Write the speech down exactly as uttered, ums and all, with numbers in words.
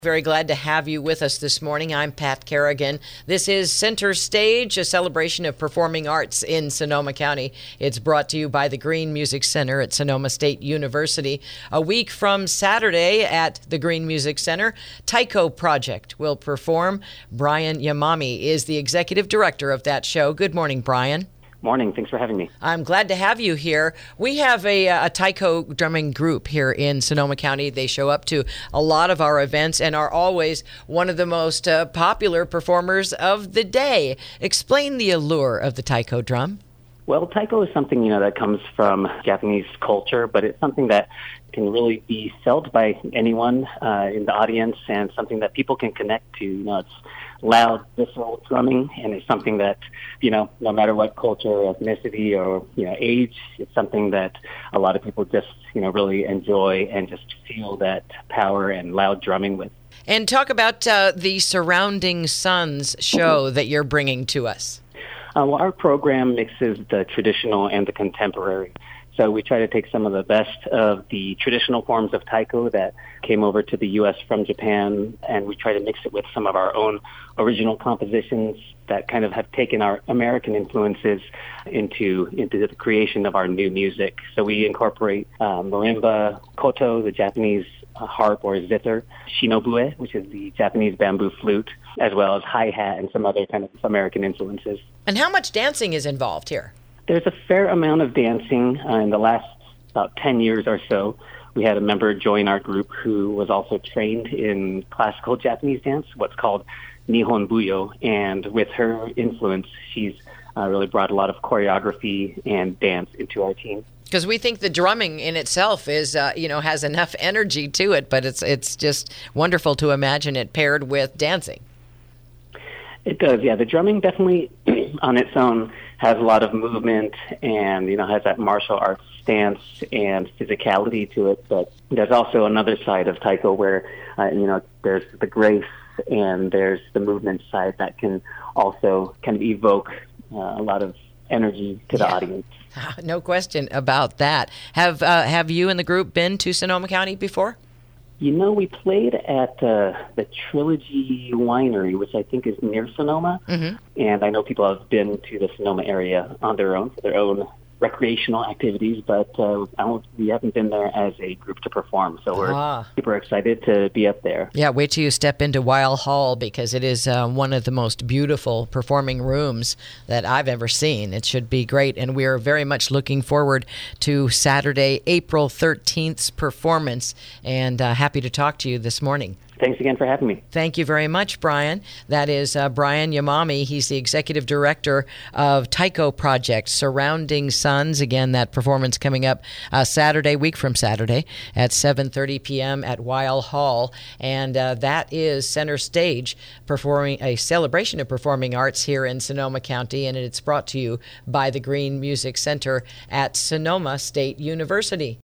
Very glad to have you with us this morning. I'm Pat Kerrigan. This is Center Stage, a celebration of performing arts in Sonoma County. It's brought to you by the Green Music Center at Sonoma State University. A week from Saturday at the Green Music Center, Taiko Project will perform. Brian Yamami is the executive director of that show. Good morning, Brian. Morning. Thanks for having me. I'm glad to have you here. We have a, a taiko drumming group here in Sonoma County. They show up to a lot of our events and are always one of the most uh, popular performers of the day. Explain the allure of the taiko drum. Well, taiko is something, you know, that comes from Japanese culture, but it's something that can really be felt by anyone uh, in the audience and something that people can connect to. You know, it's loud, visceral drumming, and it's something that, you know, no matter what culture, ethnicity, or, you know, age, it's something that a lot of people just, you know, really enjoy and just feel that power and loud drumming with. And talk about uh, the Surrounding Suns show that you're bringing to us. Uh, well, our program mixes the traditional and the contemporary. So we try to take some of the best of the traditional forms of taiko that came over to the U S from Japan, and we try to mix it with some of our own original compositions that kind of have taken our American influences into into the creation of our new music. So we incorporate uh, marimba, koto, the Japanese uh, harp or zither, shinobue, which is the Japanese bamboo flute, as well as hi-hat and some other kind of American influences. And how much dancing is involved here? There's a fair amount of dancing. Uh, in the last about ten years or so, we had a member join our group who was also trained in classical Japanese dance, what's called Nihon Buyo. And with her influence, she's uh, really brought a lot of choreography and dance into our team. Because we think the drumming in itself is, uh, you know, has enough energy to it, but it's it's just wonderful to imagine it paired with dancing. It does, yeah. The drumming definitely on its own has a lot of movement and, you know, has that martial arts stance and physicality to it. But there's also another side of taiko where, uh, you know, there's the grace and there's the movement side that can also kind of evoke uh, a lot of energy to the yeah. audience. No question about that. Have uh, have you and the group been to Sonoma County before? You know, we played at uh, the Trilogy Winery, which I think is near Sonoma. Mm-hmm. And I know people have been to the Sonoma area on their own for their own recreational activities, but uh, I don't, we haven't been there as a group to perform. So we're ah. super excited to be up there. Yeah, wait till you step into Weil Hall, because it is uh, one of the most beautiful performing rooms that I've ever seen. It should be great, and we are very much looking forward to Saturday, April thirteenth's performance, and uh, happy to talk to you this morning. Thanks again for having me. Thank you very much, Brian. That is uh, Brian Yamami. He's the executive director of Taiko Project, Surrounding Suns. Again, that performance coming up uh, Saturday, week from Saturday, at seven thirty p.m. at Weil Hall. And uh, that is Center Stage, performing a celebration of performing arts here in Sonoma County. And it's brought to you by the Green Music Center at Sonoma State University.